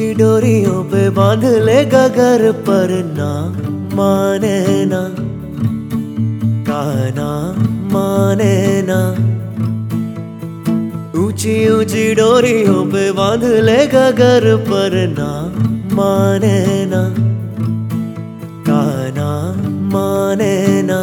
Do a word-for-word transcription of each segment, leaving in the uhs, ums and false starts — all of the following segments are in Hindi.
ऊंची डोरियों पे बांध लेगा घर पर ना माने ना, काना माने ना। ऊंची ऊंची डोरियों पे बांध लेगा घर पर ना माने ना, काना माने ना।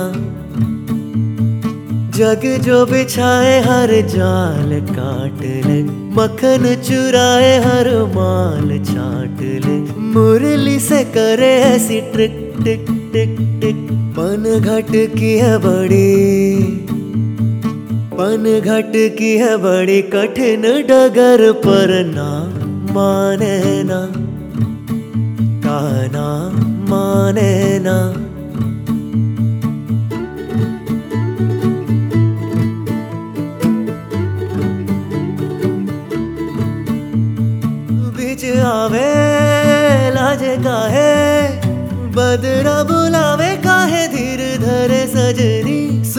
जग जो बिछाए हर जाल काट ले, मक्खन चुराए हर माल चाट ले। मुरली से करे ऐसी ट्रिक टिक टिक टिक, पन घट की है बड़ी, पन घट की है बड़ी कठिन डगर पर ना माने ना, काना माने ना। बीच आवे लाजे काहे, बदरा बुलावे काहे, धीर धरे सजनी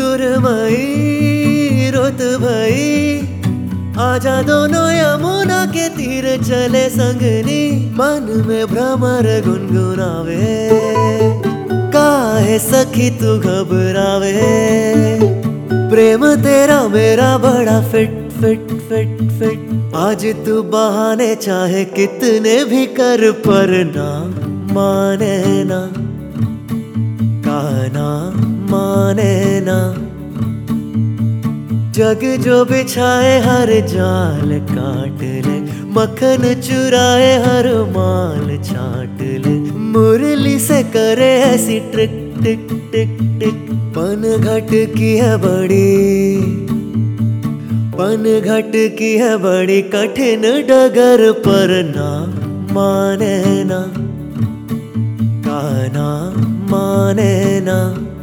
सुरमई रोत भई। आजा दोनों यमुना के तीर चले संगनी, मन में भ्रमर गुनगुनावे काहे सखी तू घबरावे। प्रेम तेरा मेरा बड़ा फिट फिट फिट फिट, आज तू बहाने चाहे कितने भी कर पर ना माने ना, काना माने ना। जग जो बिछाए हर जाल काट ले, मक्खन चुराए हर माल चाट ले। मुरली से करे ऐसी ट्रिक टिक टिक टिक, पन घट की है बड़ी, पन घट की है बड़ी कठिन डगर पर ना माने ना, काना माने ना।